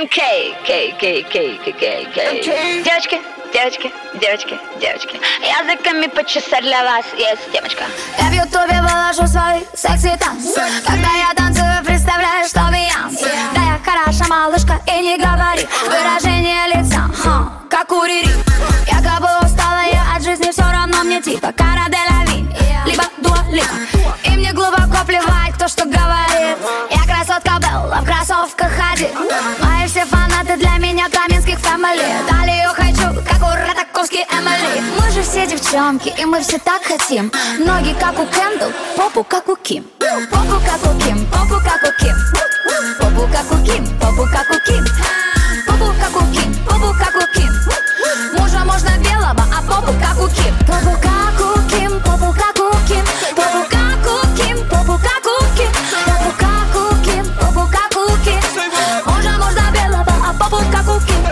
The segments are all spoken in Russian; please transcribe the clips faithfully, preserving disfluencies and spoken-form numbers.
эм кей, Кей, Кей, Кей, Кей, Кей, Кей. Девочки, девочки, девочки, девочки, языками почесать для вас есть темочка. Я в ютубе выложу свой секси танц. Когда я танцую, представляю, что Бейонсе. Да я хороша малышка и не говори. Выражение лица, ха, как у Рири. Якобы устала я от жизни, все равно мне типа Кара де ла Ви, либо Дуа Липа. И мне глубоко плевать, кто что говорит. Я красотка Белла, в кроссовках ходит. Мои все фанаты для меня каменских фэмили. Талию хочу, как у Ратаковский Эмили. Мы же все девчонки, и мы все так хотим. Ноги как у Кендалл, попу как у Ким. Попу как у Ким, попу как у Ким. Попу как у Ким, попу как у Ким. Попу как у Ким, попу как у Ким. Мужа можно белого, а попу как у Ким. Попу как у Ким, попу как у Ким. Попу как у Ким, попу как у Ким. Попу как у Ким, попу как у Ким. Мужа можно белого, а попу как у Ким.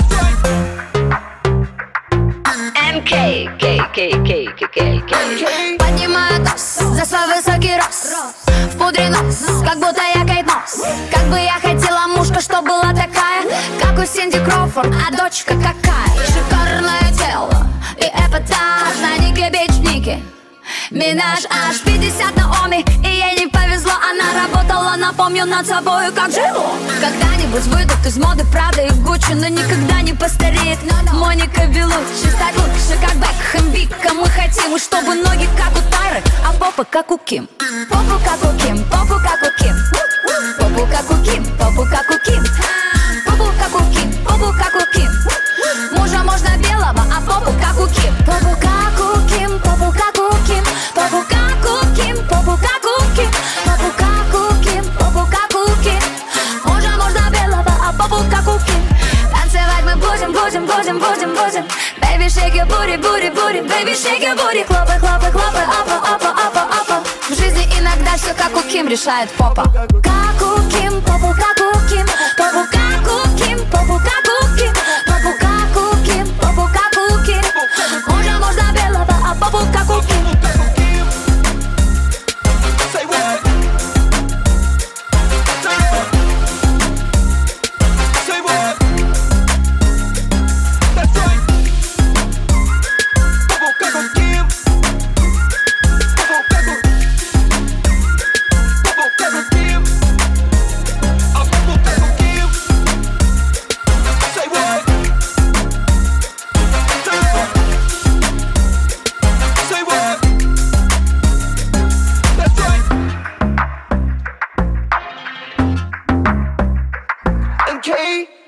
эм кей, Кей, Кей, Кей, Кей, Кей. Поднимаю тос за свой высокий рост. В пудре нос, как будто я Кейт Мосс. Как бы я хотела мушка, что была такая, как у Синди Кроуфорд, а дочка какая. Шикарное тело и эпатаж на Нике Бич Ники Минаж аж пятьдесят на Оми. И ей не повезло, она работала, напомню, над собою, как жило. Когда-нибудь выйдут из моды Прада и Гуччи, но никогда не постареет Моника Белуччи. Стать лучше, как Бекхэм, Вика. Мы хотим, чтобы ноги как у Тайры, а попа как у Ким. Попу как у Ким, попу как у Ким. Попу как у Ким, попу как у Ким. Попу как у Ким, попу как у Ким. Мужа можно белого, а попу как у Ким. Попу как у Ким, попу как у Ким. Попу как у Ким, попу как у Ким. Попу как у Ким, попу как у Ким. Мужа можно белого, а попу как у Ким. Танцевать мы будем, будем, будем, будем, будем. Baby, shake your booty, booty, booty. Baby, shake your booty. Хлопай, хлопай, хлопай, апа, апа, апа, апа. В жизни иногда все как у Ким решает попа. Как у Ким, попу как у Ким. Попу как у Ким, попу как у Ким. Попу как у Ким, попу как у Ким. Мужа можно белого, а попу как у Ким. Okay.